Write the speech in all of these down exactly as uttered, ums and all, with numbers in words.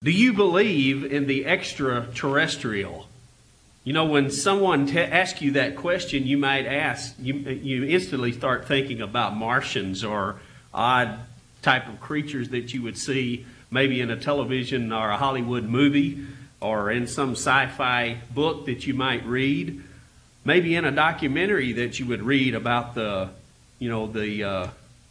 Do you believe in the extraterrestrial? You know, when someone t- asks you that question, you might ask, you, you instantly start thinking about Martians or odd type of creatures that you would see maybe in a television or a Hollywood movie or in some sci-fi book that you might read. Maybe in a documentary that you would read about the, you know, the uh,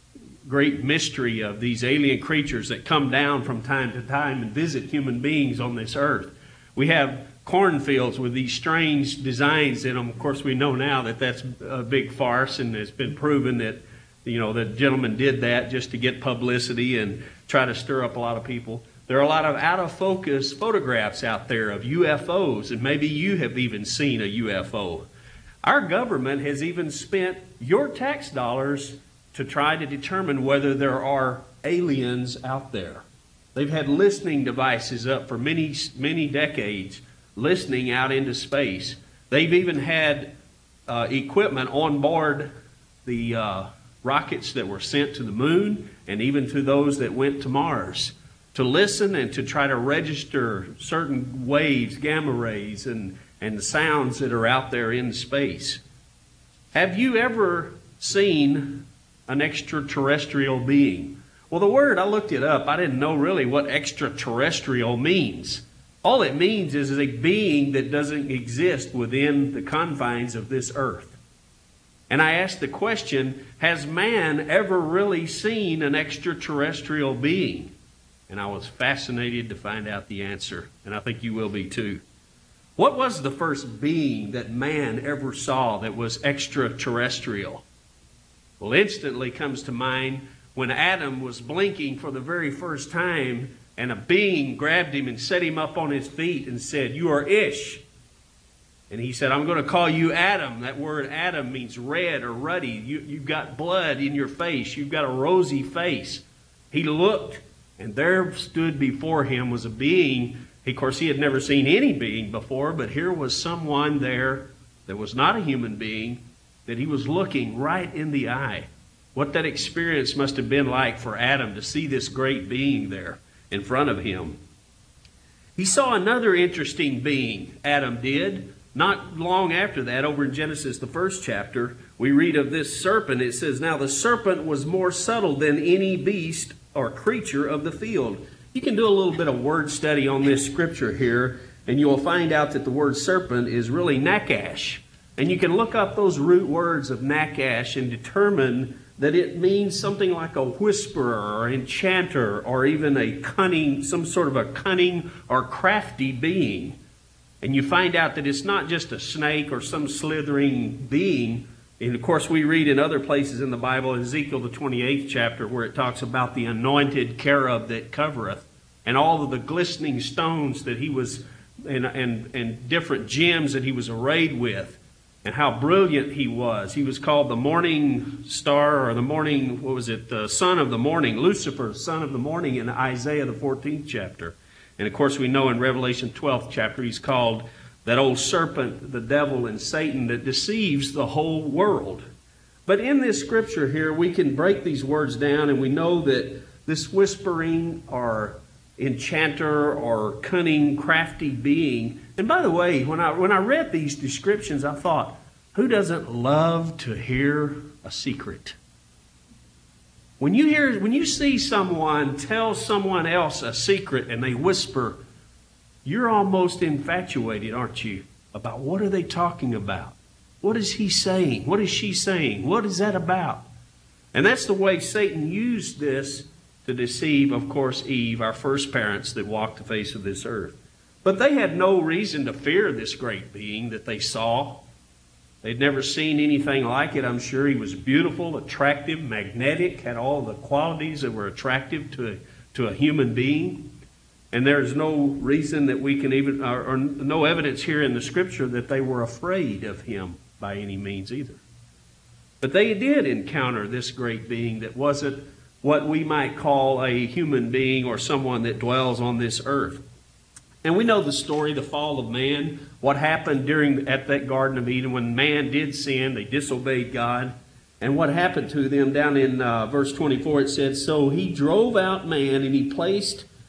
great mystery of these alien creatures that come down from time to time and visit human beings on this earth. We have cornfields with these strange designs in them. Of course, we know now that that's a big farce, and it's been proven that, you know, the gentleman did that just to get publicity and try to stir up a lot of people. There are a lot of out-of-focus photographs out there of U F Os, and maybe you have even seen a U F O. Our government has even spent your tax dollars to try to determine whether there are aliens out there. They've had listening devices up for many, many decades, listening out into space. They've even had uh, equipment on board the uh, rockets that were sent to the moon and even to those that went to Mars to listen and to try to register certain waves, gamma rays, and, and the sounds that are out there in space. Have you ever seen an extraterrestrial being? Well, the word, I looked it up. I didn't know really what extraterrestrial means. All it means is a being that doesn't exist within the confines of this earth. And I asked the question, has man ever really seen an extraterrestrial being? And I was fascinated to find out the answer, and I think you will be too. What was the first being that man ever saw that was extraterrestrial? Well, instantly comes to mind when Adam was blinking for the very first time, and a being grabbed him and set him up on his feet and said, "You are Ish." And he said, "I'm going to call you Adam." That word Adam means red or ruddy. You, you've got blood in your face. You've got a rosy face. He looked, and there stood before him was a being. Of course, he had never seen any being before, but here was someone there that was not a human being, that he was looking right in the eye. What that experience must have been like for Adam to see this great being there in front of him. He saw another interesting being, Adam did. Not long after that, over in Genesis, the first chapter, we read of this serpent. It says, "Now the serpent was more subtle than any beast or creature of the field." You can do a little bit of word study on this scripture here, and you will find out that the word serpent is really nakash. And you can look up those root words of nakash and determine that it means something like a whisperer or enchanter or even a cunning, some sort of a cunning or crafty being. And you find out that it's not just a snake or some slithering being. And of course we read in other places in the Bible, Ezekiel the twenty-eighth chapter, where it talks about the anointed cherub that covereth, and all of the glistening stones that he was, and, and, and different gems that he was arrayed with, and how brilliant he was. He was called the morning star, or the morning, what was it, the son of the morning, Lucifer, son of the morning, in Isaiah the fourteenth chapter. And of course we know in Revelation twelfth chapter he's called that old serpent, the devil and Satan, that deceives the whole world. But in this scripture here, we can break these words down, and we know that this whispering or enchanter or cunning, crafty being. And by the way, when I when I read these descriptions, I thought, who doesn't love to hear a secret? When you hear, when you see someone tell someone else a secret and they whisper, you're almost infatuated, aren't you? About what are they talking about? What is he saying? What is she saying? What is that about? And that's the way Satan used this to deceive, of course, Eve, our first parents that walked the face of this earth. But they had no reason to fear this great being that they saw. They'd never seen anything like it, I'm sure. He was beautiful, attractive, magnetic, had all the qualities that were attractive to a, to a human being. And there's no reason that we can even, or, or no evidence here in the scripture that they were afraid of him by any means either. But they did encounter this great being that wasn't what we might call a human being or someone that dwells on this earth. And we know the story, the fall of man, what happened during at that Garden of Eden when man did sin, they disobeyed God. And what happened to them down in uh, verse twenty-four, it said, "So he drove out man, and he placed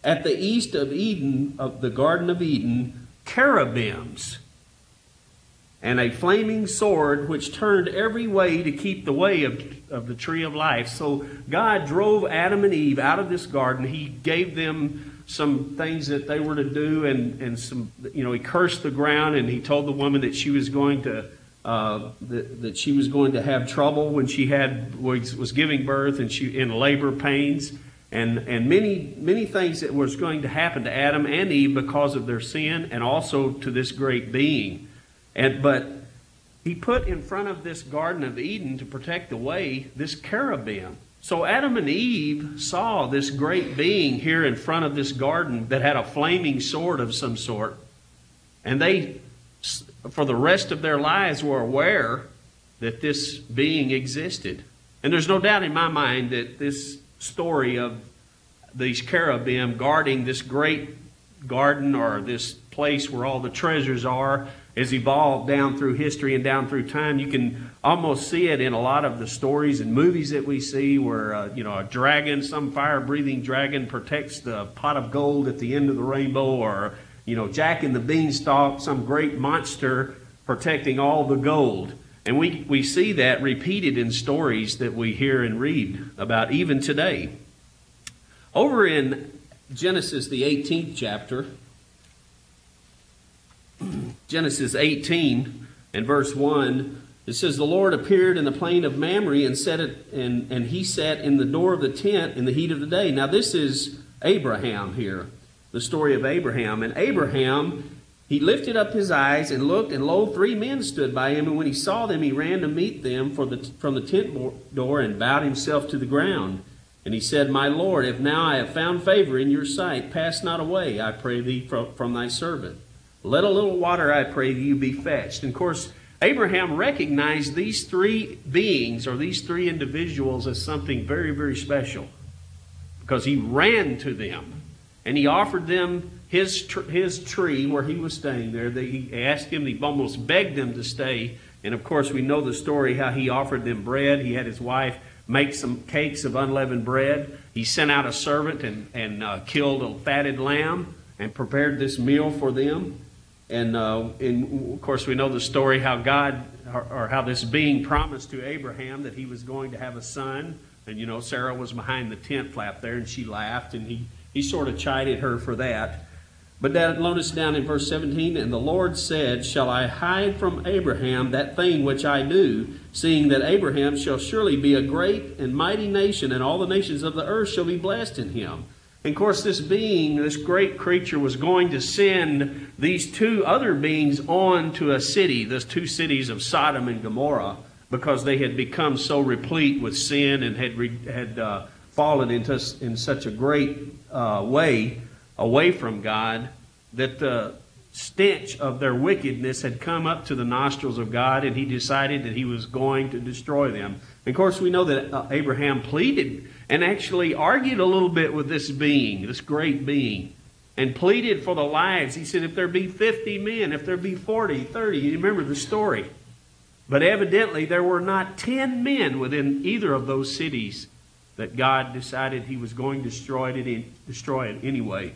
at the east of Eden, of the Garden of Eden, cherubims, and a flaming sword which turned every way to keep the way of, of the tree of life. So God drove Adam and Eve out of this garden. He gave them some things that they were to do, and, and some, you know, he cursed the ground, and he told the woman that she was going to uh, that, that she was going to have trouble when she had was, was giving birth, and she in labor pains, and and many many things that was going to happen to Adam and Eve because of their sin, and also to this great being. And, but he put in front of this Garden of Eden to protect the way this cherubim. So Adam and Eve saw this great being here in front of this garden that had a flaming sword of some sort. And they, for the rest of their lives, were aware that this being existed. And there's no doubt in my mind that this story of these cherubim guarding this great garden, or this place where all the treasures are, has evolved down through history and down through time. You can almost see it in a lot of the stories and movies that we see where, uh, you know, a dragon, some fire-breathing dragon protects the pot of gold at the end of the rainbow, or, you know, Jack and the Beanstalk, some great monster protecting all the gold. And we, we see that repeated in stories that we hear and read about even today. Over in Genesis, the eighteenth chapter, Genesis eighteen and verse one, it says, the Lord appeared in the plain of Mamre, and set it, and, and he sat in the door of the tent in the heat of the day. Now this is Abraham here, the story of Abraham. And Abraham, he lifted up his eyes and looked, and lo, three men stood by him. And when he saw them, he ran to meet them for the, from the tent door, and bowed himself to the ground. And he said, my Lord, if now I have found favor in your sight, pass not away, I pray thee, from, from thy servant. Let a little water, I pray you, be fetched. And of course, Abraham recognized these three beings, or these three individuals, as something very, very special, because he ran to them and he offered them his tr- his tree where he was staying there. They, he asked him, he almost begged them to stay. And of course, we know the story how he offered them bread. He had his wife make some cakes of unleavened bread. He sent out a servant and, and uh, killed a fatted lamb and prepared this meal for them. And, uh, and of course, we know the story how God, or, or how this being promised to Abraham that he was going to have a son. And, you know, Sarah was behind the tent flap there, and she laughed, and he, he sort of chided her for that. But that, notice down in verse seventeen, and the Lord said, shall I hide from Abraham that thing which I do, seeing that Abraham shall surely be a great and mighty nation, and all the nations of the earth shall be blessed in him. And of course, this being, this great creature, was going to send these two other beings on to a city, those two cities of Sodom and Gomorrah, because they had become so replete with sin and had re, had uh, fallen into in such a great uh, way away from God, that the stench of their wickedness had come up to the nostrils of God, and he decided that he was going to destroy them. And of course, we know that uh, Abraham pleaded and actually argued a little bit with this being, this great being, and pleaded for the lives. He said, if there be fifty men, if there be forty, thirty, you remember the story. But evidently there were not ten men within either of those cities that God decided he was going to destroy it, destroy it anyway.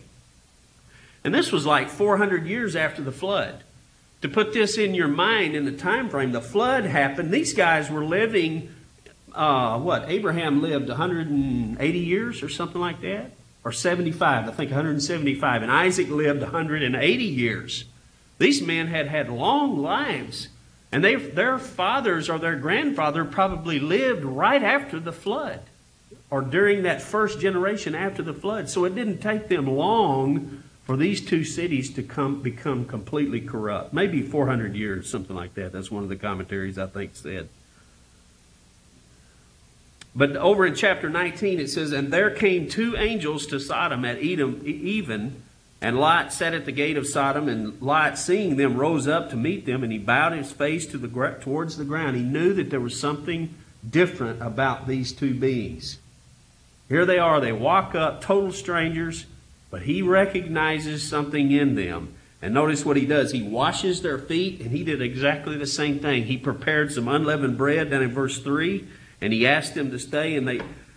And this was like four hundred years after the flood. To put this in your mind in the time frame, the flood happened. These guys were living, uh, what, Abraham lived one hundred eighty years or something like that? Or seventy-five, I think one hundred seventy-five. And Isaac lived one hundred eighty years. These men had had long lives. And they, their fathers or their grandfather probably lived right after the flood, or during that first generation after the flood. So it didn't take them long for these two cities to come become completely corrupt. Maybe four hundred years, something like that. That's one of the commentaries I think said. But over in chapter nineteen it says, and there came two angels to Sodom at Edom, even, and Lot sat at the gate of Sodom, and Lot, seeing them, rose up to meet them, and he bowed his face to the towards the ground. He knew that there was something different about these two beings. Here they are, they walk up, total strangers, but he recognizes something in them. And notice what he does. He washes their feet, and he did exactly the same thing. He prepared some unleavened bread down in verse three, and he asked them to stay. And they,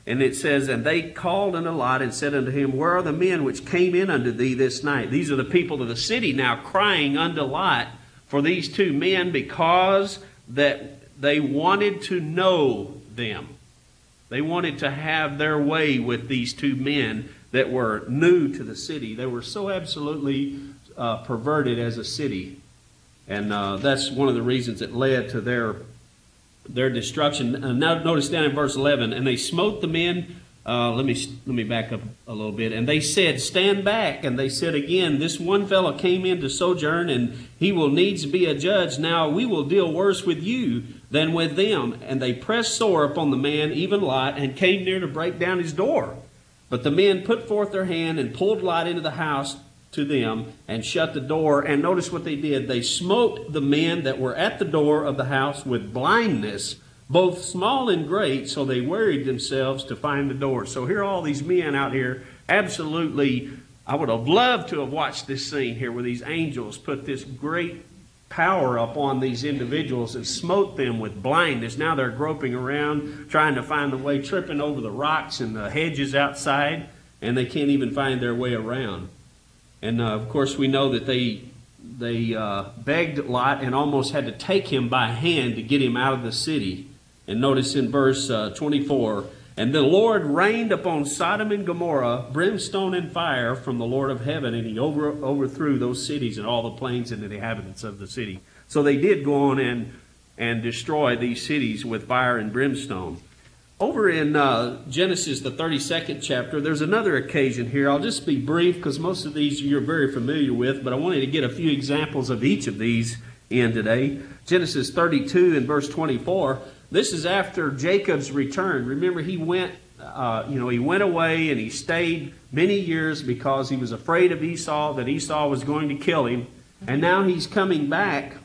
And it says, and they called unto Lot and said unto him, where are the men which came in unto thee this night? These are the people of the city now crying unto Lot for these two men, because that they wanted to know them. They wanted to have their way with these two men that were new to the city. They were so absolutely uh, perverted as a city. And uh, that's one of the reasons that led to their their destruction. Uh, now notice down in verse eleven, and they smote the men. Uh, let me let me back up a little bit. And they said, stand back. And they said again, this one fellow came in to sojourn, and he will needs be a judge. Now we will deal worse with you than with them. And they pressed sore upon the man, even Lot, and came near to break down his door. But the men put forth their hand and pulled Lot into the house to them and shut the door. And notice what they did. They smote the men that were at the door of the house with blindness, both small and great, so they wearied themselves to find the door. So here are all these men out here, absolutely, I would have loved to have watched this scene here where these angels put this great power upon these individuals and smote them with blindness. Now they're groping around, trying to find the way, tripping over the rocks and the hedges outside, and they can't even find their way around. And uh, of course we know that they they uh, begged Lot and almost had to take him by hand to get him out of the city. And notice in verse uh, twenty-four, and the Lord rained upon Sodom and Gomorrah brimstone and fire from the Lord of heaven, and he over, overthrew those cities and all the plains and the inhabitants of the city. So they did go on and, and destroy these cities with fire and brimstone. Over in uh, Genesis, the thirty-second chapter, there's another occasion here. I'll just be brief because most of these you're very familiar with, but I wanted to get a few examples of each of these in today. Genesis thirty-two and verse twenty-four. This is after Jacob's return. Remember, he went, uh, you know, he went away and he stayed many years because he was afraid of Esau, that Esau was going to kill him. And now he's coming back.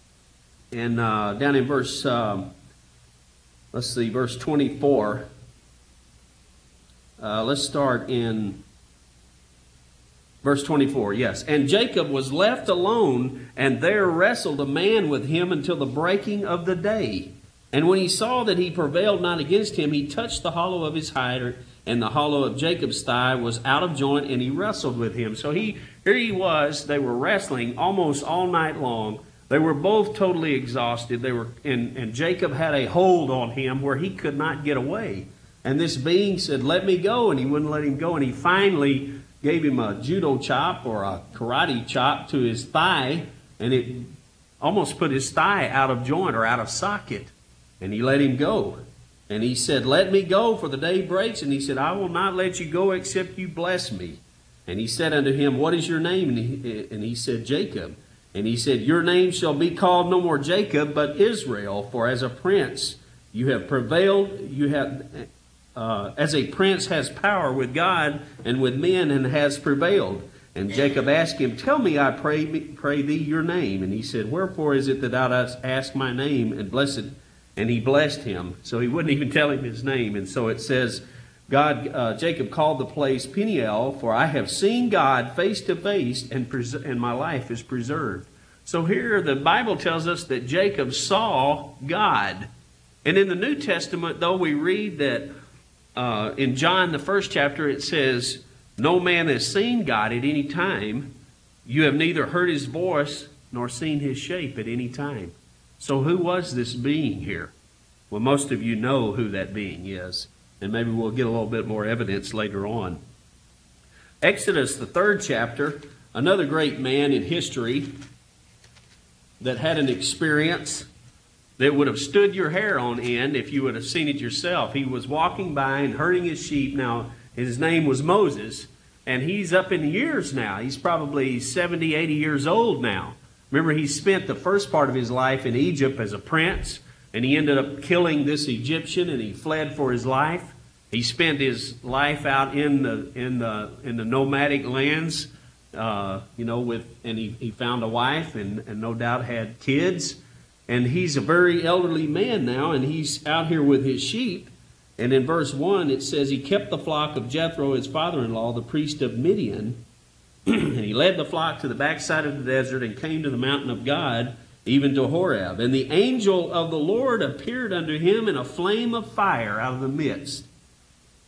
And uh, down in verse, um, let's see, verse twenty-four. Uh, let's start in verse twenty-four, yes. And Jacob was left alone, and there wrestled a man with him until the breaking of the day. And when he saw that he prevailed not against him, he touched the hollow of his hide, and the hollow of Jacob's thigh was out of joint, and he wrestled with him. So he here he was, they were wrestling almost all night long. They were both totally exhausted. They were, and, and Jacob had a hold on him where he could not get away. And this being said, let me go, and he wouldn't let him go. And he finally gave him a judo chop or a karate chop to his thigh, and it almost put his thigh out of joint or out of socket. And he let him go. And he said, let me go, for the day breaks. And he said, I will not let you go except you bless me. And he said unto him, what is your name? And he, and he said, Jacob. And he said, your name shall be called no more Jacob, but Israel. For as a prince you have prevailed, you have, uh, as a prince has power with God and with men, and has prevailed. And Jacob asked him, tell me, I pray, pray thee, your name. And he said, wherefore is it that thou dost ask my name? And blessed. And he blessed him. So he wouldn't even tell him his name. And so it says, God, uh, Jacob called the place Peniel, for I have seen God face to face, and pres- and my life is preserved. So here the Bible tells us that Jacob saw God. And in the New Testament, though, we read that uh, in John, the first chapter, it says, no man has seen God at any time. You have neither heard his voice nor seen his shape at any time. So who was this being here? Well, most of you know who that being is. And maybe we'll get a little bit more evidence later on. Exodus, the third chapter, another great man in history that had an experience that would have stood your hair on end if you would have seen it yourself. He was walking by and herding his sheep. Now, his name was Moses, and he's up in years now. He's probably seventy, eighty years old now. Remember, he spent the first part of his life in Egypt as a prince, and he ended up killing this Egyptian, and he fled for his life. He spent his life out in the in the in the nomadic lands, uh, you know, with and he, he found a wife and, and no doubt had kids. And he's a very elderly man now, and he's out here with his sheep. And in verse one, it says, he kept the flock of Jethro, his father-in-law, the priest of Midian. And he led the flock to the backside of the desert and came to the mountain of God, even to Horeb. And the angel of the Lord appeared unto him in a flame of fire out of the midst.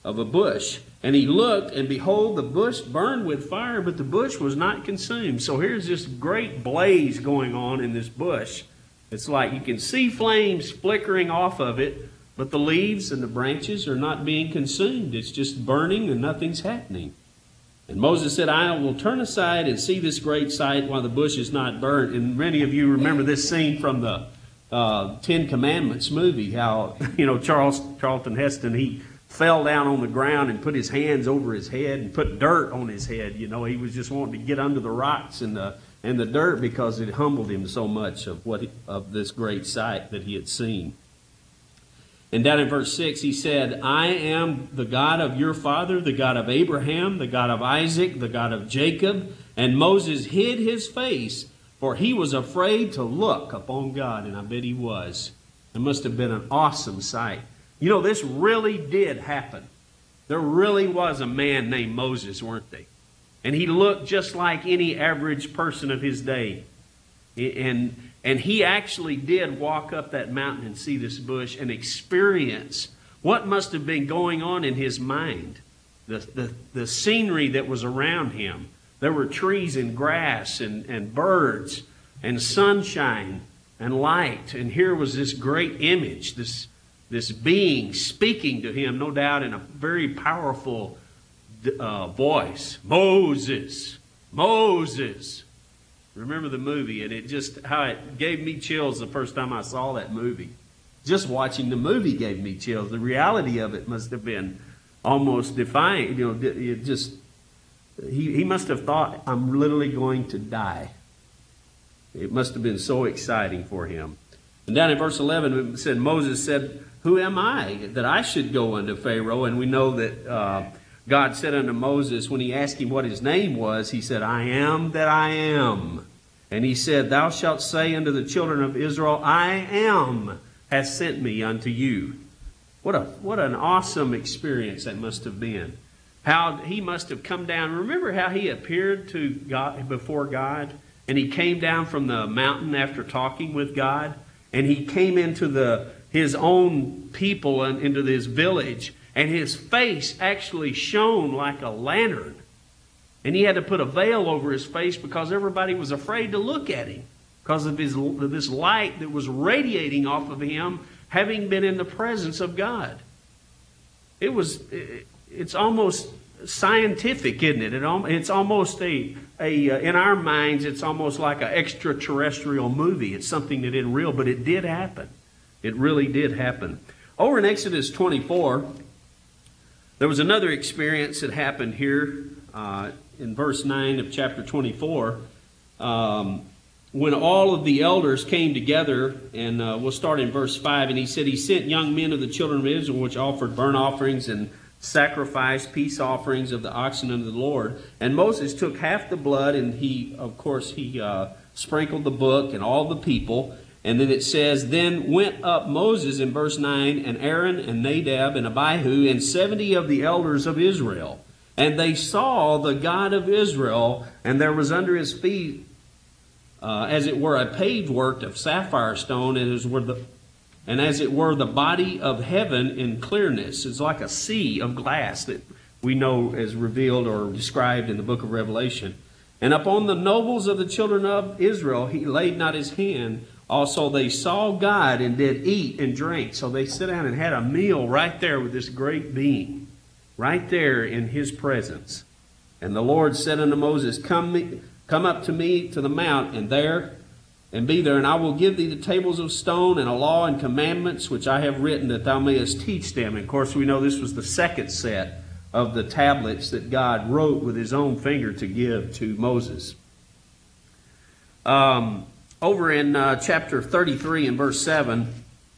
of a bush. And he looked, and behold, the bush burned with fire, but the bush was not consumed. So here's this great blaze going on in this bush. It's like you can see flames flickering off of it, but the leaves and the branches are not being consumed. It's just burning and nothing's happening. And Moses said, I will turn aside and see this great sight while the bush is not burnt. And many of you remember this scene from the uh, Ten Commandments movie, how, you know, Charles Charlton Heston, he fell down on the ground and put his hands over his head and put dirt on his head. You know, he was just wanting to get under the rocks and the and the dirt because it humbled him so much of what he, of this great sight that he had seen. And down in verse six, he said, I am the God of your father, the God of Abraham, the God of Isaac, the God of Jacob. And Moses hid his face, for he was afraid to look upon God. And I bet he was. It must have been an awesome sight. You know, this really did happen. There really was a man named Moses, weren't they? And he looked just like any average person of his day. And, and he actually did walk up that mountain and see this bush and experience what must have been going on in his mind. The, the, the scenery that was around him. There were trees and grass and, and birds and sunshine and light. And here was this great image, this This being speaking to him, no doubt in a very powerful uh, voice. Moses, Moses. Remember the movie, and it just, how it gave me chills the first time I saw that movie. Just watching the movie gave me chills. The reality of it must have been almost defying. You know, it just, he, he must have thought, I'm literally going to die. It must have been so exciting for him. And down in verse eleven, it said, Moses said, who am I that I should go unto Pharaoh? And we know that uh, God said unto Moses, when he asked him what his name was, he said, I am that I am. And he said, thou shalt say unto the children of Israel, I am has sent me unto you. What a what an awesome experience that must have been. How he must have come down. Remember how he appeared to God before God? And he came down from the mountain after talking with God. And he came into the his own people and into this village. And his face actually shone like a lantern. And he had to put a veil over his face because everybody was afraid to look at him. Because of his, this light that was radiating off of him, having been in the presence of God. It was, it's almost scientific, isn't it? it it's almost a, a, in our minds, it's almost like an extraterrestrial movie. It's something that isn't real, but it did happen. It really did happen. Over in Exodus twenty-four, there was another experience that happened here uh, in verse nine of chapter twenty-four. Um, when all of the elders came together, and uh, we'll start in verse five, and he said, he sent young men of the children of Israel, which offered burnt offerings and sacrificed peace offerings of the oxen unto the Lord. And Moses took half the blood, and he, of course, he uh, sprinkled the book and all the people. And then it says, then went up Moses in verse nine, and Aaron and Nadab and Abihu and seventy of the elders of Israel. And they saw the God of Israel, and there was under his feet, uh, as it were, a paved work of sapphire stone, and as were the and as it were the body of heaven in clearness. It's like a sea of glass that we know is revealed or described in the book of Revelation. And upon the nobles of the children of Israel he laid not his hand. Also they saw God and did eat and drink. So they sit down and had a meal right there with this great being. Right there in his presence. And the Lord said unto Moses, Come, me, come up to me to the mount, and there, and be there, and I will give thee the tables of stone and a law and commandments which I have written, that thou mayest teach them. And of course, we know this was the second set of the tablets that God wrote with his own finger to give to Moses. Um, over in uh, chapter thirty-three and verse seven,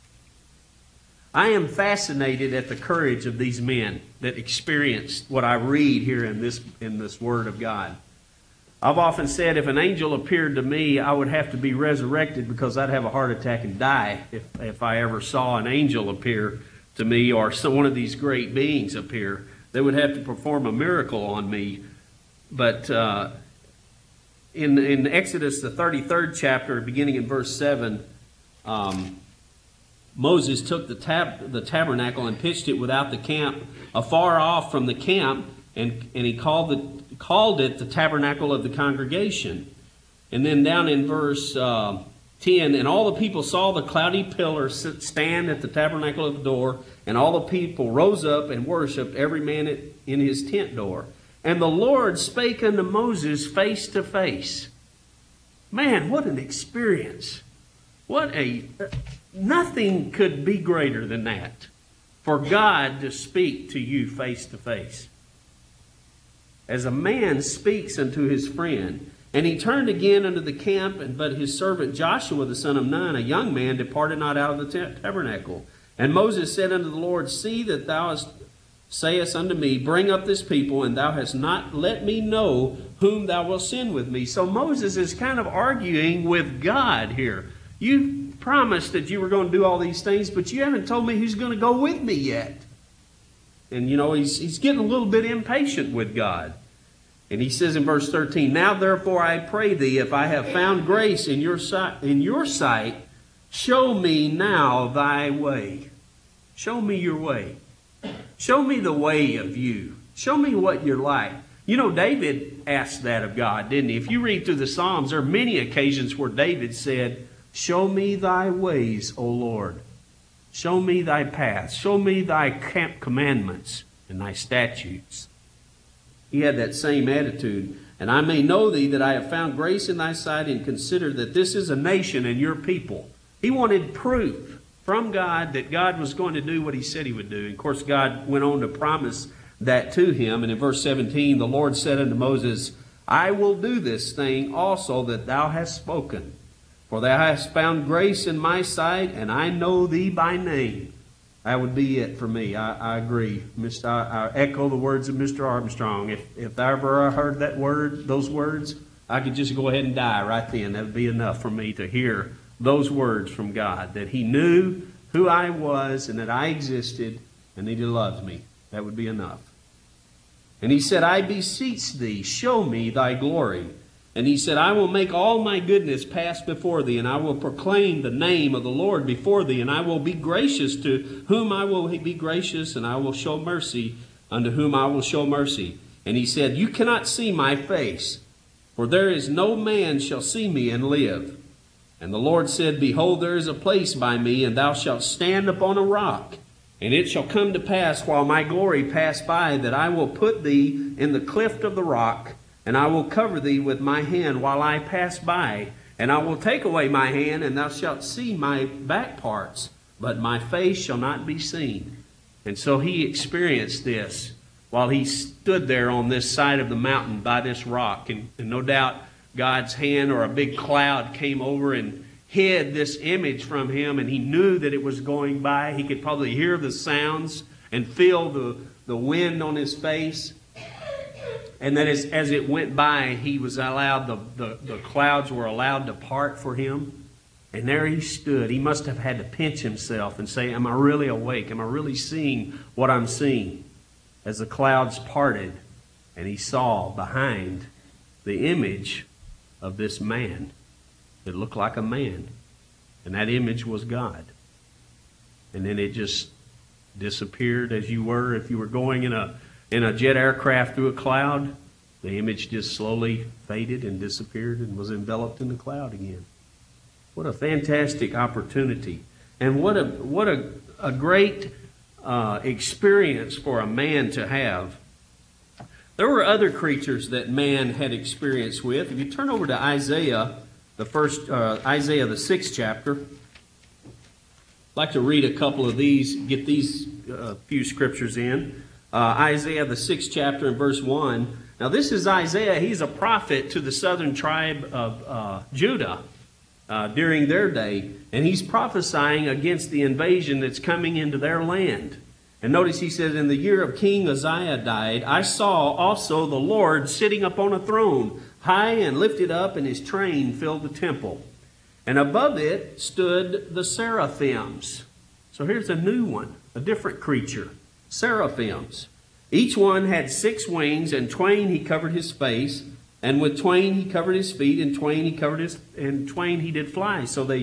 I am fascinated at the courage of these men that experienced what I read here in this in this Word of God. I've often said if an angel appeared to me, I would have to be resurrected because I'd have a heart attack and die if, if I ever saw an angel appear to me or some, one of these great beings appear. They would have to perform a miracle on me. But uh, in, in Exodus, the thirty-third chapter, beginning in verse seven, um, Moses took the tab the tabernacle and pitched it without the camp, afar off from the camp, and, and he called the called it the tabernacle of the congregation. And then down in verse uh, ten, and all the people saw the cloudy pillar sit, stand at the tabernacle of the door, and all the people rose up and worshipped, every man at, in his tent door. And the Lord spake unto Moses face to face. Man, what an experience. What a... Nothing could be greater than that. For God to speak to you face to face. As a man speaks unto his friend. And he turned again unto the camp, and but his servant Joshua the son of Nun, a young man, departed not out of the tabernacle. And Moses said unto the Lord, See that thou hast sayest unto me, Bring up this people, and thou hast not let me know whom thou wilt send with me. So Moses is kind of arguing with God here. You promised that you were going to do all these things, but you haven't told me who's going to go with me yet. And you know, he's, he's getting a little bit impatient with God. And he says in verse thirteen, Now therefore I pray thee, if I have found grace in your sight, in your sight, show me now thy way. Show me your way. Show me the way of you. Show me what you're like. You know, David asked that of God, didn't he? If you read through the Psalms, there are many occasions where David said, Show me thy ways, O Lord. Show me thy paths. Show me thy commandments and thy statutes. He had that same attitude. And I may know thee that I have found grace in thy sight, and consider that this is a nation and your people. He wanted proof from God that God was going to do what he said he would do. And of course, God went on to promise that to him. And in verse seventeen, the Lord said unto Moses, I will do this thing also that thou hast spoken. For thou hast found grace in my sight, and I know thee by name. That would be it for me. I, I agree. Mister I, I echo the words of Mister Armstrong. If, if I ever heard that word, those words, I could just go ahead and die right then. That would be enough for me to hear those words from God. That he knew who I was and that I existed and that he loves me. That would be enough. And he said, I beseech thee, show me thy glory. And he said, I will make all my goodness pass before thee, and I will proclaim the name of the Lord before thee, and I will be gracious to whom I will be gracious, and I will show mercy unto whom I will show mercy. And he said, You cannot see my face, for there is no man shall see me and live. And the Lord said, Behold, there is a place by me, and thou shalt stand upon a rock. And it shall come to pass, while my glory pass by, that I will put thee in the cleft of the rock, and I will cover thee with my hand while I pass by. And I will take away my hand, and thou shalt see my back parts, but my face shall not be seen. And so he experienced this while he stood there on this side of the mountain by this rock. And, and no doubt God's hand or a big cloud came over and hid this image from him, and he knew that it was going by. He could probably hear the sounds and feel the, the wind on his face. And that as, as it went by, he was allowed, the, the, the clouds were allowed to part for him. And there he stood. He must have had to pinch himself and say, Am I really awake? Am I really seeing what I'm seeing? As the clouds parted, and he saw behind the image of this man. It looked like a man. And that image was God. And then it just disappeared as you were. If you were going in a in a jet aircraft through a cloud, the image just slowly faded and disappeared and was enveloped in the cloud again. What a fantastic opportunity. And what a what a, a great uh, experience for a man to have. There were other creatures that man had experience with. If you turn over to Isaiah, the first uh, Isaiah, the sixth chapter, I'd like to read a couple of these, get these uh, few scriptures in. Uh, Isaiah, the sixth chapter, and verse one. Now, this is Isaiah. He's a prophet to the southern tribe of uh, Judah uh, during their day. And he's prophesying against the invasion that's coming into their land. And notice he says, In the year of King Uzziah died, I saw also the Lord sitting upon a throne, high and lifted up, and his train filled the temple. And above it stood the seraphims. So here's a new one, a different creature. Seraphims. Each one had six wings, and twain he covered his face, and with twain he covered his feet, and twain he covered his, and twain he did fly. So they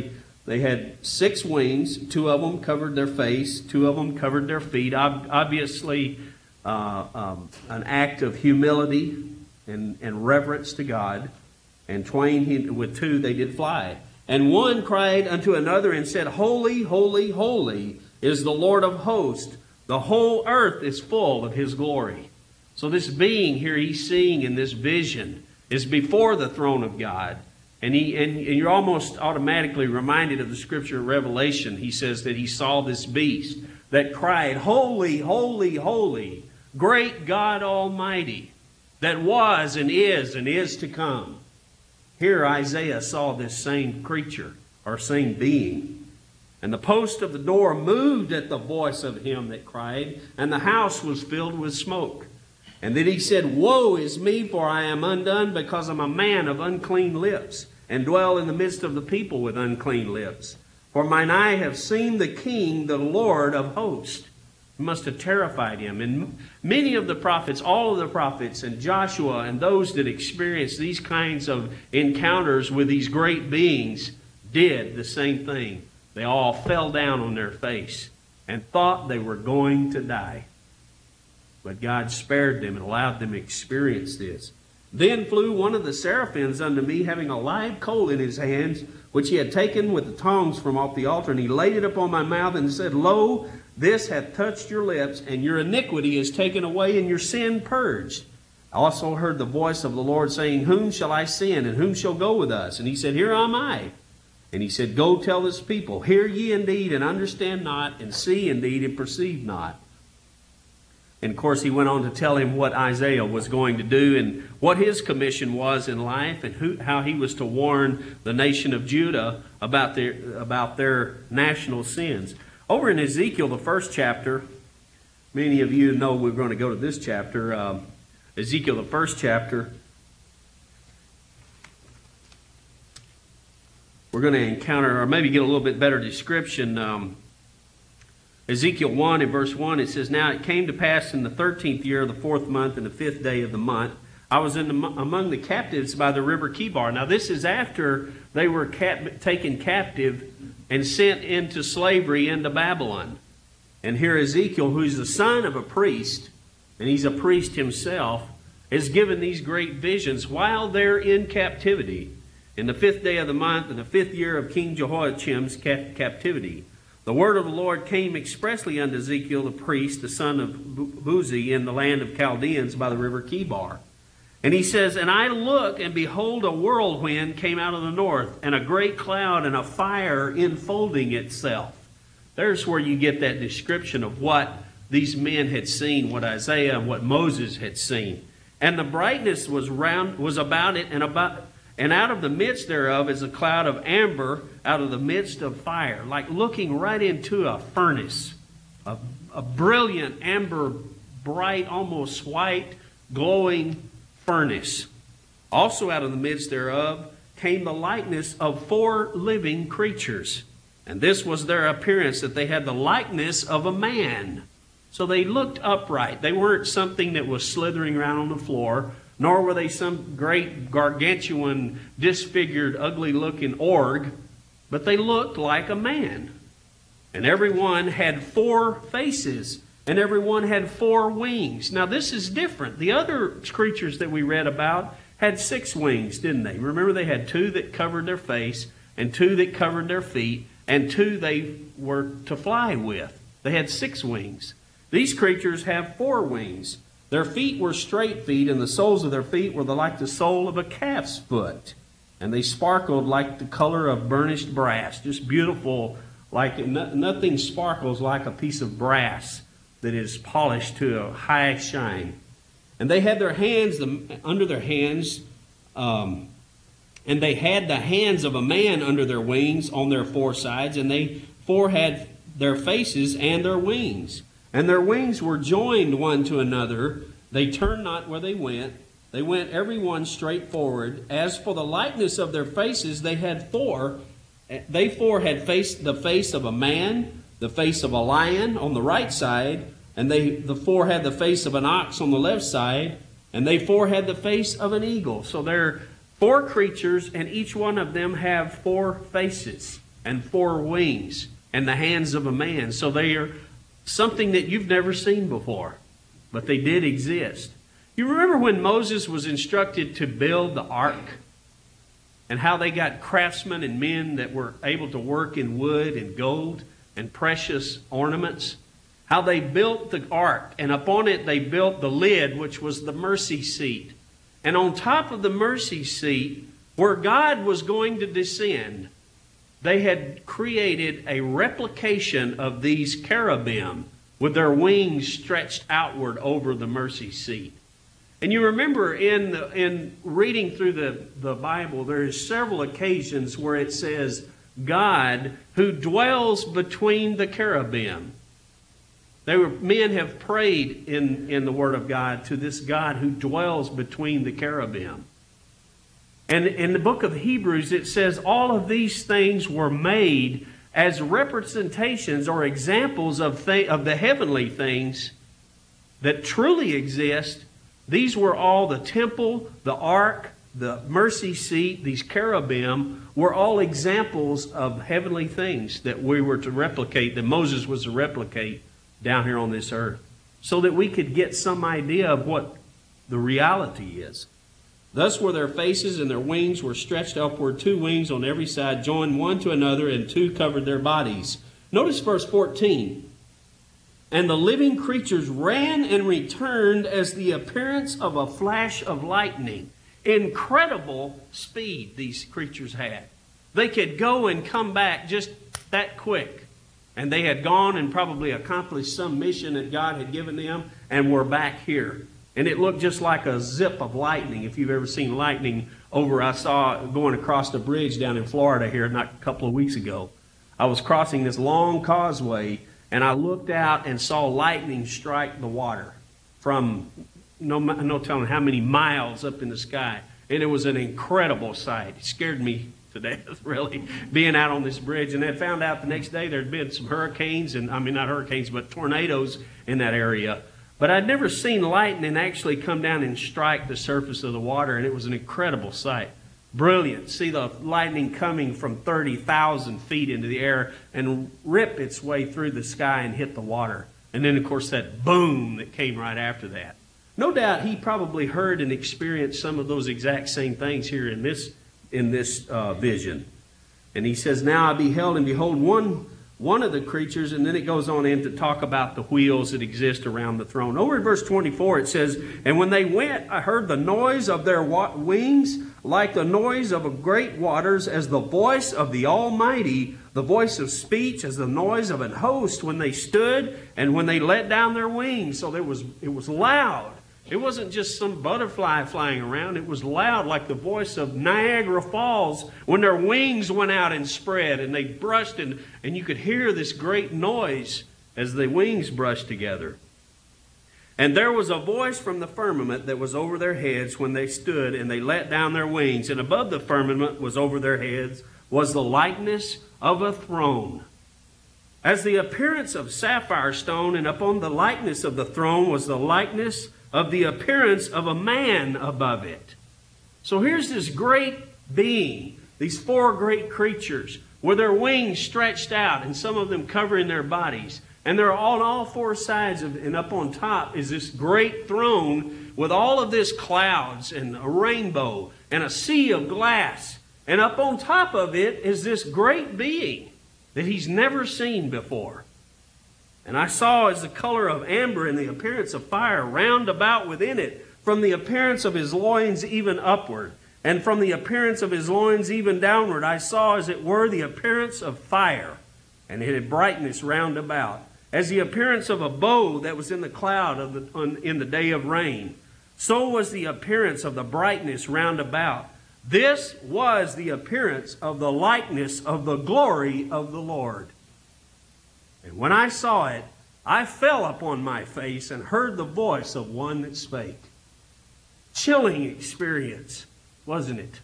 They had six wings. Two of them covered their face. Two of them covered their feet. Ob- obviously, uh, um, an act of humility and, and reverence to God. And twain, he, with two, they did fly. And one cried unto another and said, Holy, holy, holy is the Lord of hosts. The whole earth is full of his glory. So this being here he's seeing in this vision is before the throne of God. And, he, and, and you're almost automatically reminded of the scripture of Revelation. He says that he saw this beast that cried, Holy, holy, holy, great God Almighty, that was and is and is to come. Here Isaiah saw this same creature, or same being. And the post of the door moved at the voice of him that cried, and the house was filled with smoke. And then he said, Woe is me, for I am undone, because I'm a man of unclean lips, and dwell in the midst of the people with unclean lips. For mine eye have seen the King, the Lord of hosts. It must have terrified him. And many of the prophets, all of the prophets, and Joshua, and those that experienced these kinds of encounters with these great beings, did the same thing. They all fell down on their face and thought they were going to die. But God spared them and allowed them to experience this. Then flew one of the seraphims unto me, having a live coal in his hands, which he had taken with the tongs from off the altar, and he laid it upon my mouth and said, Lo, this hath touched your lips, and your iniquity is taken away, and your sin purged. I also heard the voice of the Lord saying, Whom shall I send, and whom shall go with us? And he said, Here am I. And he said, Go tell this people, Hear ye indeed, and understand not, and see indeed, and perceive not. And of course, he went on to tell him what Isaiah was going to do and what his commission was in life, and who, how he was to warn the nation of Judah about their, about their national sins. Over in Ezekiel, the first chapter, many of you know we're going to go to this chapter, um, Ezekiel, the first chapter. We're going to encounter, or maybe get a little bit better description. Um, Ezekiel one and verse one, it says, Now it came to pass in the thirteenth year of the fourth month and the fifth day of the month, I was in the, among the captives by the river Kibar. Now this is after they were cap- taken captive and sent into slavery into Babylon. And here Ezekiel, who's the son of a priest, and he's a priest himself, is given these great visions while they're in captivity. In the fifth day of the month, in the fifth year of King Jehoiakim's cap- captivity, the word of the Lord came expressly unto Ezekiel the priest, the son of Buzi, in the land of Chaldeans by the river Kibar. And he says, And I look, and behold, a whirlwind came out of the north, and a great cloud, and a fire enfolding itself. There's where you get that description of what these men had seen, what Isaiah and what Moses had seen. And the brightness was round, was about it, and about, and out of the midst thereof is a cloud of amber, out of the midst of fire, like looking right into a furnace, a, a brilliant amber, bright, almost white, glowing furnace. Also out of the midst thereof came the likeness of four living creatures. And this was their appearance, that they had the likeness of a man. So they looked upright. They weren't something that was slithering around on the floor, nor were they some great gargantuan, disfigured, ugly-looking org, but they looked like a man. And every one had four faces, and every one had four wings. Now this is different. The other creatures that we read about had six wings, didn't they? Remember, they had two that covered their face, and two that covered their feet, and two they were to fly with. They had six wings. These creatures have four wings. Their feet were straight feet, and the soles of their feet were the, like the sole of a calf's foot. And they sparkled like the color of burnished brass. Just beautiful, like no, nothing sparkles like a piece of brass that is polished to a high shine. And they had their hands, the, under their hands, um, and they had the hands of a man under their wings on their four sides, and they four had their faces and their wings. And their wings were joined one to another. They turned not where they went. They went every one straight forward. As for the likeness of their faces, they had four. They four had face, the face of a man, the face of a lion on the right side, and they the four had the face of an ox on the left side, and they four had the face of an eagle. So they're four creatures, and each one of them have four faces. and four wings and the hands of a man. So they are something that you've never seen before, but they did exist. You remember when Moses was instructed to build the ark and how they got craftsmen and men that were able to work in wood and gold and precious ornaments? How they built the ark, and upon it they built the lid, which was the mercy seat. And on top of the mercy seat, where God was going to descend, they had created a replication of these cherubim with their wings stretched outward over the mercy seat. And you remember in the, in reading through the, the Bible, there is several occasions where it says, God who dwells between the cherubim. They were, men have prayed in, in the Word of God to this God who dwells between the cherubim. And in the book of Hebrews, it says all of these things were made as representations or examples of, th- of the heavenly things that truly exist. These were all the temple, the ark, the mercy seat, these cherubim were all examples of heavenly things that we were to replicate, that Moses was to replicate down here on this earth, so that we could get some idea of what the reality is. Thus were their faces, and their wings were stretched upward, two wings on every side, joined one to another, and two covered their bodies. Notice verse fourteen. And the living creatures ran and returned as the appearance of a flash of lightning. Incredible speed these creatures had. They could go and come back just that quick. And they had gone and probably accomplished some mission that God had given them and were back here. And it looked just like a zip of lightning. If you've ever seen lightning over, I saw going across the bridge down in Florida here not a couple of weeks ago. I was crossing this long causeway and I looked out and saw lightning strike the water from no, no telling how many miles up in the sky. And it was an incredible sight. It scared me to death, really, being out on this bridge. And I found out the next day there had been some hurricanes, and I mean not hurricanes, but tornadoes in that area. But I'd never seen lightning actually come down and strike the surface of the water, and it was an incredible sight. Brilliant. See the lightning coming from thirty thousand feet into the air and rip its way through the sky and hit the water. And then, of course, that boom that came right after that. No doubt he probably heard and experienced some of those exact same things here in this in this uh, vision. And he says, now I beheld, and behold, one one of the creatures, and then it goes on in to talk about the wheels that exist around the throne. Over in verse twenty-four it says, and when they went, I heard the noise of their wa- wings like the noise of a great waters, as the voice of the Almighty, the voice of speech, as the noise of an host when they stood and when they let down their wings. So there was it was loud. It wasn't just some butterfly flying around. It was loud, like the voice of Niagara Falls when their wings went out and spread and they brushed, and, and you could hear this great noise as the wings brushed together. And there was a voice from the firmament that was over their heads when they stood and they let down their wings. And above the firmament was over their heads was the likeness of a throne, as the appearance of sapphire stone, and upon the likeness of the throne was the likeness of the appearance of a man above it. So here's this great being, these four great creatures, with their wings stretched out and some of them covering their bodies. And they're on all four sides of, and up on top is this great throne with all of this clouds and a rainbow and a sea of glass. And up on top of it is this great being that he's never seen before. And I saw as the color of amber and the appearance of fire round about within it, from the appearance of his loins even upward, and from the appearance of his loins even downward, I saw as it were the appearance of fire, and it had brightness round about, as the appearance of a bow that was in the cloud of the, on, in the day of rain. So was the appearance of the brightness round about. This was the appearance of the likeness of the glory of the Lord. And when I saw it, I fell upon my face and heard the voice of one that spake. Chilling experience, wasn't it?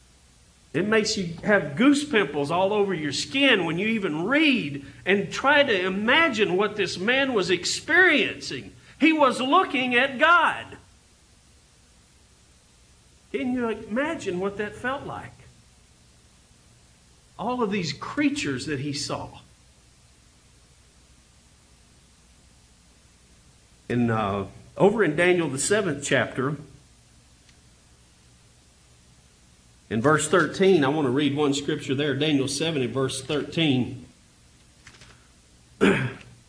It makes you have goose pimples all over your skin when you even read and try to imagine what this man was experiencing. He was looking at God. Can you imagine what that felt like? all of these creatures that he saw. And uh, over in Daniel, the seventh chapter, in verse thirteen, I want to read one scripture there, Daniel seven and verse thirteen. Let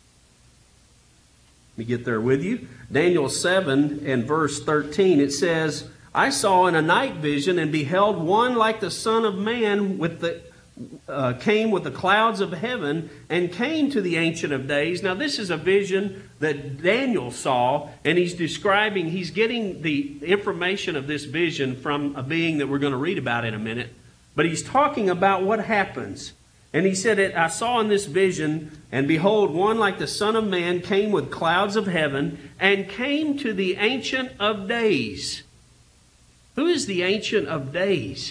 me get there with you. Daniel seven and verse thirteen, it says, I saw in a night vision and beheld one like the Son of Man with the uh, came with the clouds of heaven and came to the Ancient of Days. Now this is a vision that Daniel saw, and he's describing, he's getting the information of this vision from a being that we're going to read about in a minute. But he's talking about what happens. And he said, it, I saw in this vision, and behold, one like the Son of Man came with clouds of heaven and came to the Ancient of Days. Who is the Ancient of Days?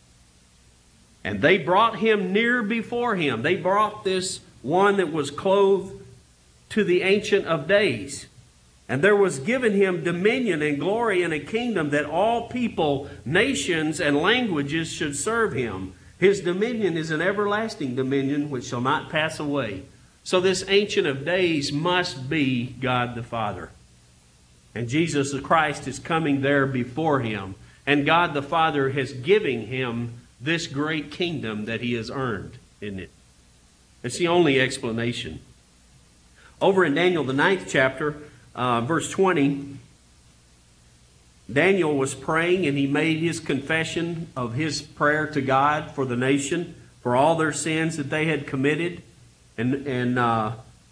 And they brought him near before him. They brought this one that was clothed to the Ancient of Days. And there was given him dominion and glory and a kingdom that all people, nations, and languages should serve him. His dominion is an everlasting dominion which shall not pass away. So this Ancient of Days must be God the Father. And Jesus Christ is coming there before him. And God the Father is giving him this great kingdom that he has earned, isn't it? It's the only explanation. Over in Daniel, the ninth chapter, uh, verse twenty, Daniel was praying and he made his confession of his prayer to God for the nation, for all their sins that they had committed. And, and uh,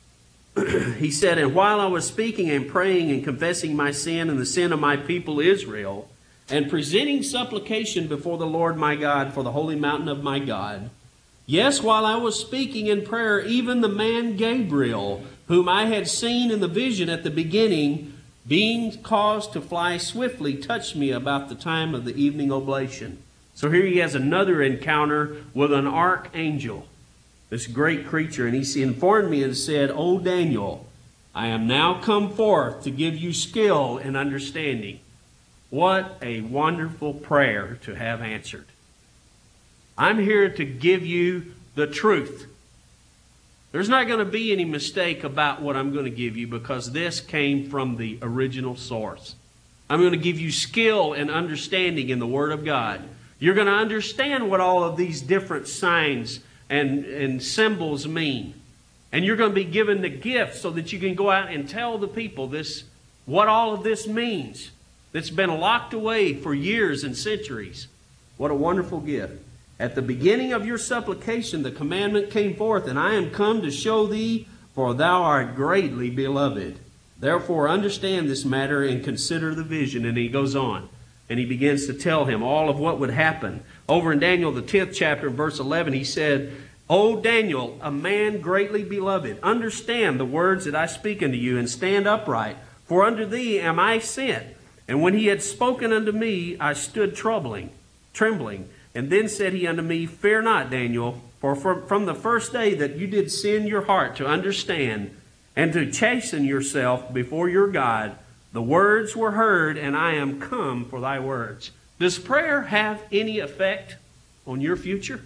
he said, and while I was speaking and praying and confessing my sin and the sin of my people Israel, and presenting supplication before the Lord my God for the holy mountain of my God, yes, while I was speaking in prayer, even the man Gabriel, whom I had seen in the vision at the beginning, being caused to fly swiftly, touched me about the time of the evening oblation. So here he has another encounter with an archangel, this great creature. And he informed me and said, O Daniel, I am now come forth to give you skill and understanding. What a wonderful prayer to have answered. I'm here to give you the truth. There's not going to be any mistake about what I'm going to give you because this came from the original source. I'm going to give you skill and understanding in the Word of God. You're going to understand what all of these different signs and, and symbols mean. And you're going to be given the gift so that you can go out and tell the people this, what all of this means. That's been locked away for years and centuries. What a wonderful gift. At the beginning of your supplication, the commandment came forth, and I am come to show thee, for thou art greatly beloved. Therefore understand this matter and consider the vision. And he goes on, and he begins to tell him all of what would happen. Over in Daniel, the tenth chapter, verse eleven, he said, O Daniel, a man greatly beloved, understand the words that I speak unto you, and stand upright, for unto thee am I sent. And when he had spoken unto me, I stood troubling, trembling. And then said he unto me, Fear not, Daniel, for from the first day that you did send your heart to understand and to chasten yourself before your God, the words were heard, and I am come for thy words. Does prayer have any effect on your future?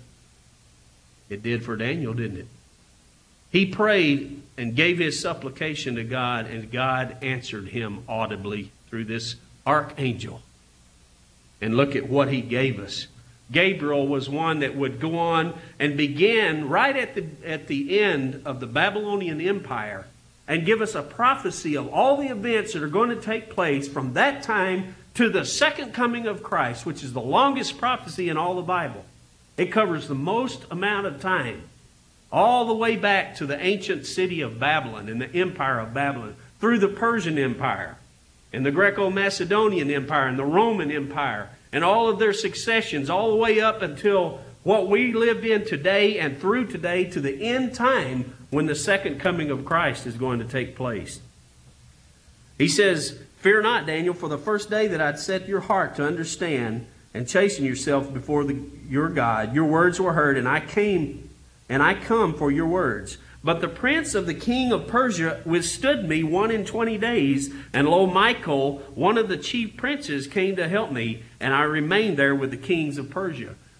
It did for Daniel, didn't it? He prayed and gave his supplication to God, and God answered him audibly through this archangel. And look at what he gave us. Gabriel was one that would go on and begin right at the, at the end of the Babylonian Empire and give us a prophecy of all the events that are going to take place from that time to the second coming of Christ, which is the longest prophecy in all the Bible. It covers the most amount of time, all the way back to the ancient city of Babylon and the empire of Babylon, through the Persian Empire and the Greco-Macedonian Empire and the Roman Empire and all of their successions, all the way up until what we lived in today and through today to the end time when the second coming of Christ is going to take place. He says, Fear not, Daniel, for the first day that I'd set your heart to understand and chasten yourself before the, your God, your words were heard, and I came, and I come for your words. But the prince of the king of Persia withstood me one and twenty days, and lo, Michael, one of the chief princes, came to help me, and I remained there with the kings of Persia.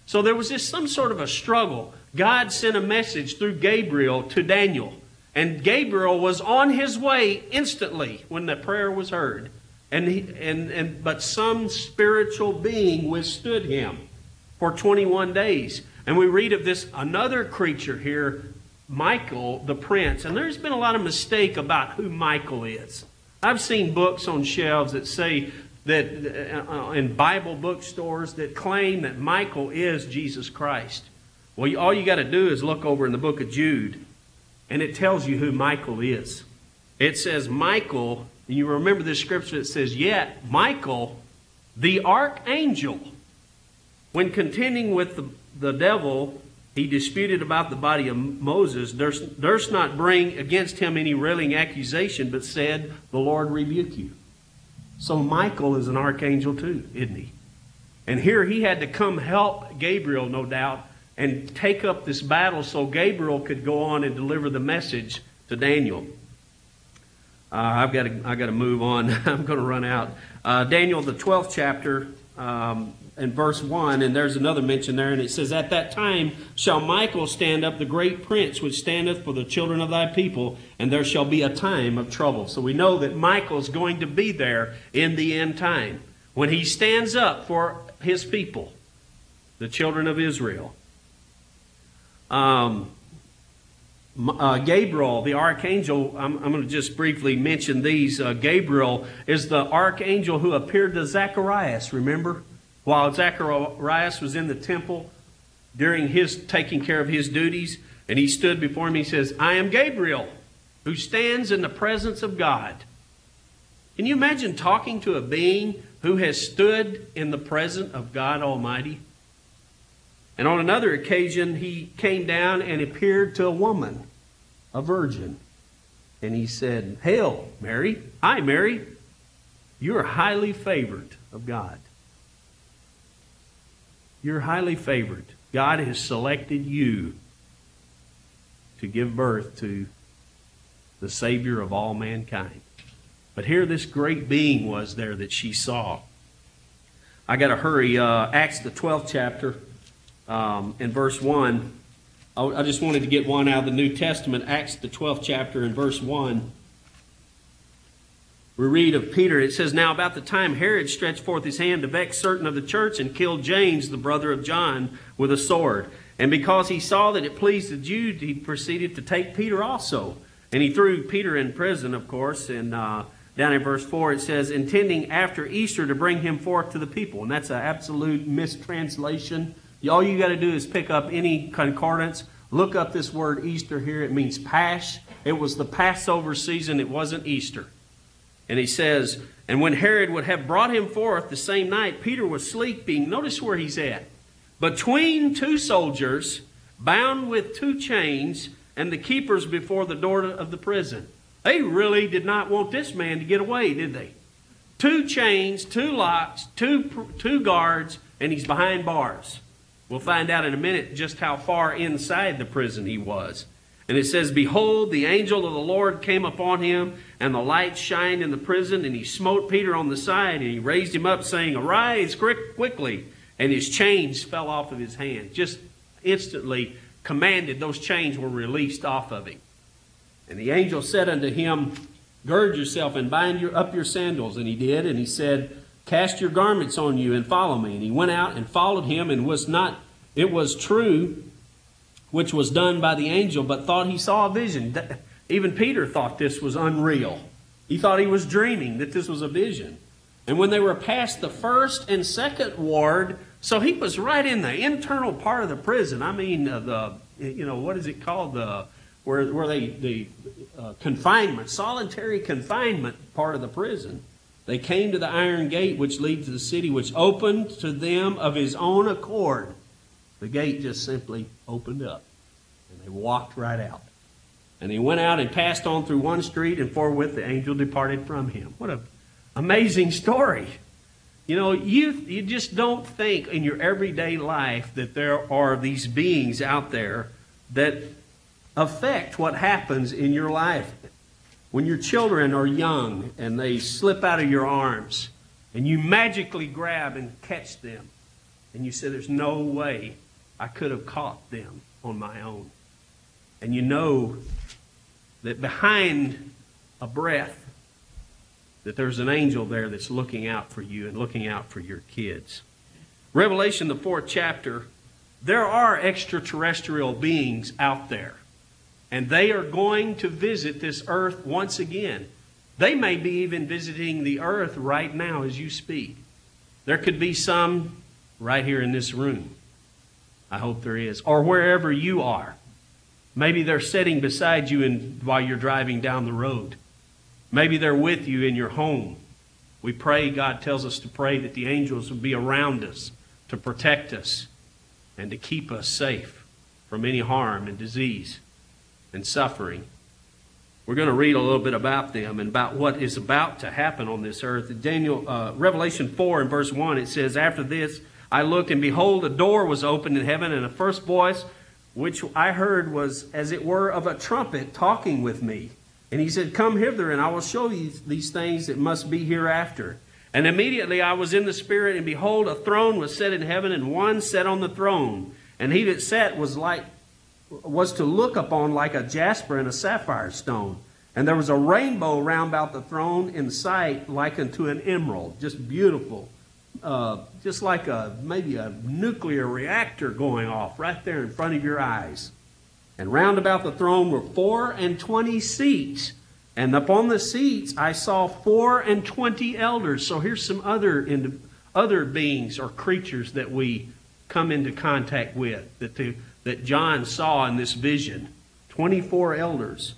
So there was just some sort of a struggle. God sent a message through Gabriel to Daniel. And Gabriel was on his way instantly when the prayer was heard. And, he, and, and but some spiritual being withstood him for twenty-one days. And we read of this another creature here, Michael, the prince. And there's been a lot of mistake about who Michael is. I've seen books on shelves that say that uh, in Bible bookstores that claim that Michael is Jesus Christ. Well, all you got to do is look over in the book of Jude, and it tells you who Michael is. It says Michael, and you remember this scripture that says, yet Michael, the archangel, when contending with the, the devil, he disputed about the body of Moses, durst, durst not bring against him any railing accusation, but said, the Lord rebuke you. So Michael is an archangel too, isn't he? And here he had to come help Gabriel, no doubt, and take up this battle so Gabriel could go on and deliver the message to Daniel. Uh, I've got to, I've got to move on. I'm going to run out. Uh, Daniel, the twelfth chapter, um, and verse one, and there's another mention there, and it says, at that time shall Michael stand up, the great prince, which standeth for the children of thy people, and there shall be a time of trouble. So we know that Michael's going to be there in the end time, when he stands up for his people, the children of Israel. Um, uh, Gabriel, the archangel, I'm, I'm going to just briefly mention these. Uh, Gabriel is the archangel who appeared to Zacharias, remember? While Zacharias was in the temple during his taking care of his duties, and he stood before him, he says, I am Gabriel, who stands in the presence of God. Can you imagine talking to a being who has stood in the presence of God Almighty? And on another occasion, he came down and appeared to a woman, a virgin. And he said, Hail, Mary. Hi, Mary. You are highly favored of God. You're highly favored. God has selected you to give birth to the Savior of all mankind. But here this great being was there that she saw. I got to hurry. Uh, Acts the twelfth chapter. Um, in verse one, I, I just wanted to get one out of the New Testament. Acts the twelfth chapter in verse one. We read of Peter. It says, Now about the time Herod stretched forth his hand to vex certain of the church and killed James, the brother of John, with a sword. And because he saw that it pleased the Jews, he proceeded to take Peter also. And he threw Peter in prison, of course. And uh, down in verse four it says, intending after Easter to bring him forth to the people. And that's an absolute mistranslation. All you got to do is pick up any concordance. Look up this word Easter here. It means Pasch. It was the Passover season. It wasn't Easter. And he says, and when Herod would have brought him forth the same night, Peter was sleeping. Notice where he's at. Between two soldiers, bound with two chains, and the keepers before the door of the prison. They really did not want this man to get away, did they? Two chains, two locks, two, two guards, and he's behind bars. We'll find out in a minute just how far inside the prison he was. And it says, Behold, the angel of the Lord came upon him, and the light shined in the prison, and he smote Peter on the side, and he raised him up, saying, Arise quick, quickly. And his chains fell off of his hand. Just instantly commanded, those chains were released off of him. And the angel said unto him, Gird yourself and bind your, up your sandals. And he did, and he said, Cast your garments on you and follow me. And he went out and followed him, and was not, it was true, which was done by the angel, but thought he saw a vision. Even Peter thought this was unreal. He thought he was dreaming, that this was a vision. And when they were past the first and second ward, so he was right in the internal part of the prison. I mean, uh, the, you know, what is it called? The, where, where they, the uh, confinement, solitary confinement part of the prison. They came to the iron gate which leads to the city, which opened to them of his own accord. The gate just simply opened up, and they walked right out. And he went out and passed on through one street, and forthwith the angel departed from him. What an amazing story. You know, you, you just don't think in your everyday life that there are these beings out there that affect what happens in your life. When your children are young and they slip out of your arms and you magically grab and catch them And you say, there's no way I could have caught them on my own. And you know that behind a breath, that there's an angel there that's looking out for you and looking out for your kids. Revelation, the fourth chapter, there are extraterrestrial beings out there. And they are going to visit this earth once again. They may be even visiting the earth right now as you speak. There could be some right here in this room. I hope there is. Or wherever you are. Maybe they're sitting beside you in, while you're driving down the road. Maybe they're with you in your home. We pray, God tells us to pray that the angels will be around us to protect us and to keep us safe from any harm and disease and suffering. We're going to read a little bit about them and about what is about to happen on this earth. Daniel, uh, Revelation four and verse one, it says, after this I looked, and behold, a door was opened in heaven, and the first voice which I heard was as it were of a trumpet talking with me. And he said, come hither, and I will show you these things that must be hereafter. And immediately I was in the Spirit, and behold, a throne was set in heaven, and one sat on the throne. And he that sat was like was to look upon like a jasper and a sapphire stone. And there was a rainbow round about the throne in sight like unto an emerald. Just beautiful. Uh, just like a maybe a nuclear reactor going off right there in front of your eyes. And round about the throne were four and twenty seats. And upon the seats I saw four and twenty elders. So here's some other in, other beings or creatures that we come into contact with, that the, that John saw in this vision. twenty-four elders.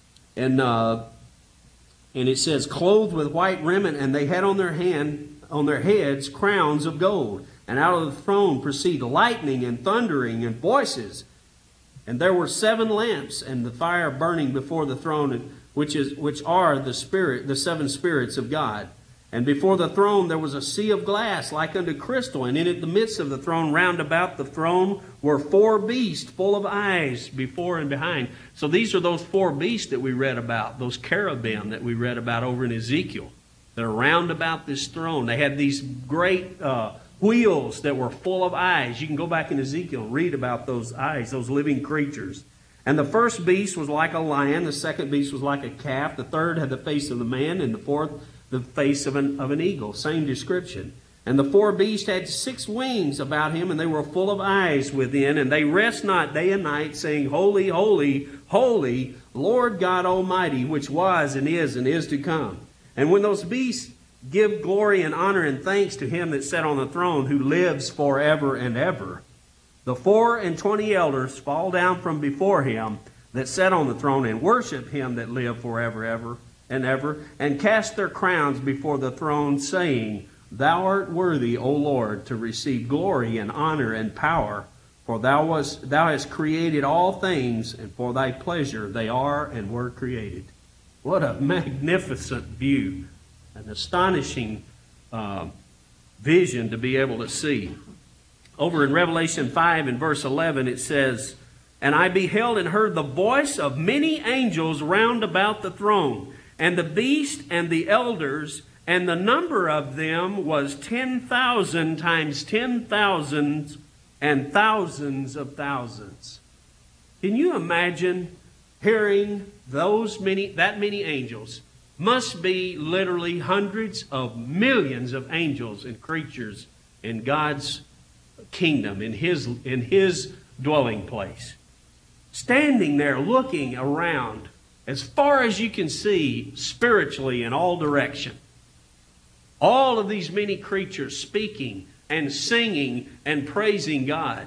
And uh, and it says, clothed with white raiment, and they had on their hand on their heads crowns of gold. And out of the throne proceed lightning and thundering and voices. And there were seven lamps, and the fire burning before the throne, which is which are the spirit, the seven spirits of God. And before the throne there was a sea of glass like unto crystal, and in it the midst of the throne, round about the throne, were four beasts full of eyes before and behind. So these are those four beasts that we read about, those cherubim that we read about over in Ezekiel. That are round about this throne. They had these great uh, wheels that were full of eyes. You can go back in Ezekiel and read about those eyes, those living creatures. And the first beast was like a lion. The second beast was like a calf. The third had the face of the man. And the fourth, the face of an, of an eagle. Same description. And the four beasts had six wings about him, and they were full of eyes within. And they rest not day and night, saying, Holy, holy, holy, Lord God Almighty, which was and is and is to come. And when those beasts give glory and honor and thanks to him that sat on the throne, who lives forever and ever, the four and twenty elders fall down from before him that sat on the throne, and worship him that lived forever ever and ever, and cast their crowns before the throne, saying, Thou art worthy, O Lord, to receive glory and honor and power, for thou wast thou hast created all things, and for thy pleasure they are and were created. What a magnificent view, an astonishing uh, vision to be able to see. Over in Revelation five and verse eleven it says, And I beheld and heard the voice of many angels round about the throne, and the beast and the elders, and the number of them was ten thousand times ten thousands and thousands of thousands. Can you imagine hearing those many, that many angels? Must be literally hundreds of millions of angels and creatures in God's kingdom, in His, in His dwelling place. Standing there looking around as far as you can see spiritually in all direction. All of these many creatures speaking and singing and praising God.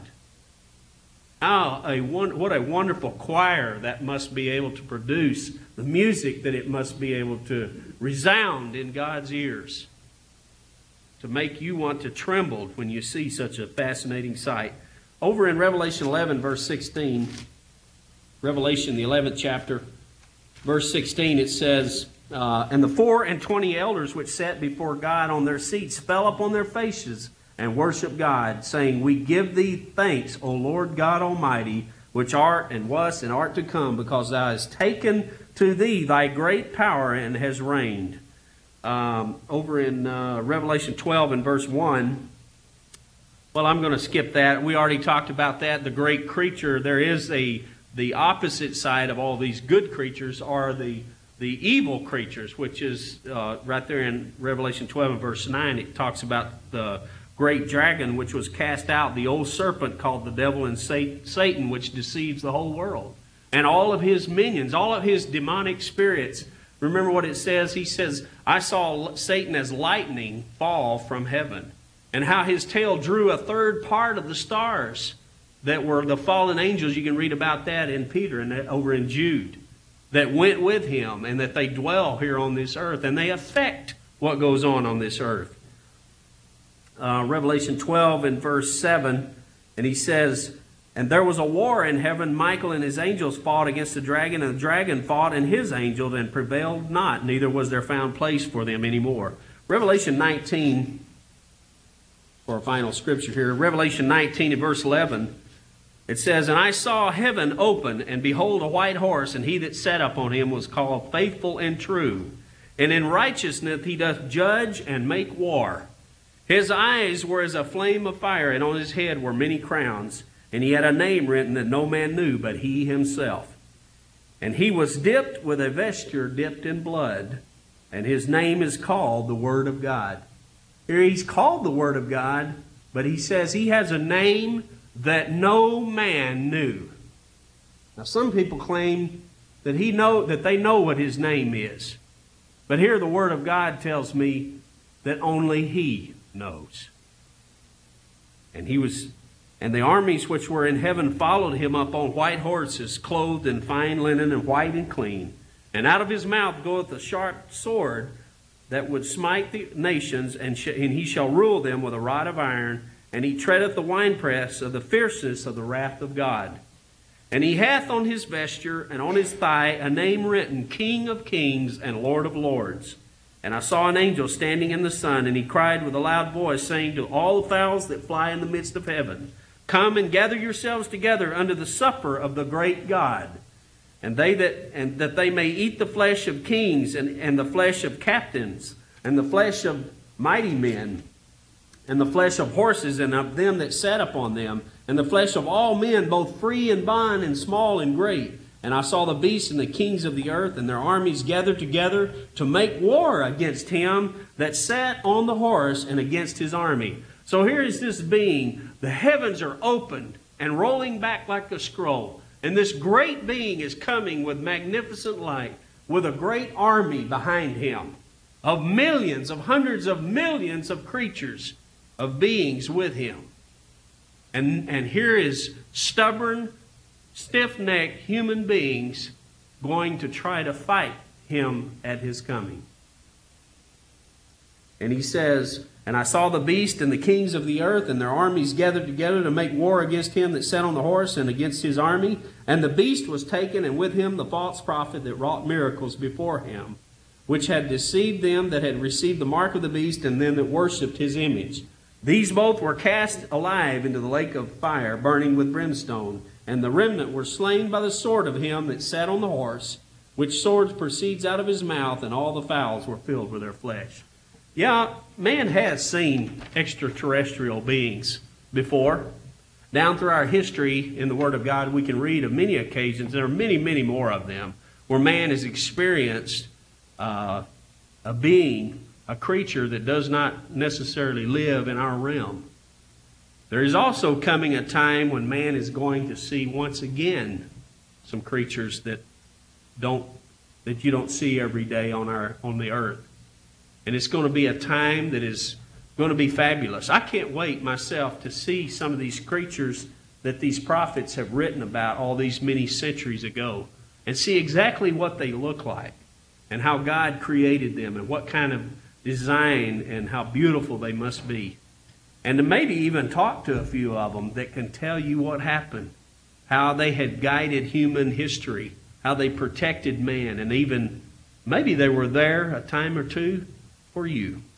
How a what a wonderful choir that must be able to produce, the music that it must be able to resound in God's ears, to make you want to tremble when you see such a fascinating sight. Over in Revelation eleven, verse sixteen, Revelation, the eleventh chapter, verse sixteen, it says, uh, And the four and twenty elders which sat before God on their seats fell upon their faces and worship God, saying, We give thee thanks, O Lord God Almighty, which art and wast and art to come, because thou hast taken to thee thy great power and has reigned. Um, over in uh, Revelation twelve and verse one, Well, I'm going to skip that. We already talked about that. The great creature, there is a the opposite side of all these good creatures are the the evil creatures, which is uh, right there in Revelation twelve and verse nine. It talks about the great dragon, which was cast out, the old serpent called the devil and Satan, which deceives the whole world. And all of his minions, all of his demonic spirits. Remember what it says? He says, I saw Satan as lightning fall from heaven, and how his tail drew a third part of the stars that were the fallen angels. You can read about that in Peter and that over in Jude, that went with him and that they dwell here on this earth and they affect what goes on on this earth. Uh, Revelation twelve and verse seven, and he says, and there was a war in heaven. Michael and his angels fought against the dragon, and the dragon fought and his angels and prevailed not, neither was there found place for them anymore. Revelation nineteen, for our final scripture here, Revelation nineteen and verse eleven, it says, and I saw heaven open, and behold a white horse, and he that sat upon him was called Faithful and True. And in righteousness he doth judge and make war. His eyes were as a flame of fire, and on his head were many crowns. And he had a name written that no man knew but he himself. And he was dipped with a vesture dipped in blood, and his name is called the Word of God. Here he's called the Word of God, but he says he has a name that no man knew. Now some people claim that he know that they know what his name is. But here the Word of God tells me that only he knows. And he was and the armies which were in heaven followed him up on white horses, clothed in fine linen and white and clean. And out of his mouth goeth a sharp sword that would smite the nations, and, sh- and he shall rule them with a rod of iron. And he treadeth the winepress of the fierceness of the wrath of God. And he hath on his vesture and on his thigh a name written, King of Kings and Lord of Lords. And I saw an angel standing in the sun, and he cried with a loud voice, saying to all the fowls that fly in the midst of heaven, come and gather yourselves together unto the supper of the great God, and they that and that they may eat the flesh of kings, and, and the flesh of captains, and the flesh of mighty men, and the flesh of horses, and of them that sat upon them, and the flesh of all men, both free and bond, and small and great. And I saw the beasts and the kings of the earth and their armies gathered together to make war against him that sat on the horse and against his army. So here is this being. The heavens are opened and rolling back like a scroll. And this great being is coming with magnificent light, with a great army behind him, of millions, of hundreds of millions of creatures, of beings with him. And, and here is stubborn, stiff-necked human beings going to try to fight him at his coming. And he says, and I saw the beast and the kings of the earth and their armies gathered together to make war against him that sat on the horse and against his army. And the beast was taken, and with him the false prophet that wrought miracles before him, which had deceived them that had received the mark of the beast and them that worshipped his image. These both were cast alive into the lake of fire, burning with brimstone. And the remnant were slain by the sword of him that sat on the horse, which sword proceeds out of his mouth, and all the fowls were filled with their flesh. Yeah, man has seen extraterrestrial beings before. Down through our history in the Word of God, we can read of many occasions, there are many, many more of them, where man has experienced uh, a being, a creature that does not necessarily live in our realm. There is also coming a time when man is going to see once again some creatures that don't that you don't see every day on our on the earth. And it's going to be a time that is going to be fabulous. I can't wait myself to see some of these creatures that these prophets have written about all these many centuries ago, and see exactly what they look like and how God created them and what kind of design and how beautiful they must be. And to maybe even talk to a few of them that can tell you what happened, how they had guided human history, how they protected man, and even maybe they were there a time or two for you.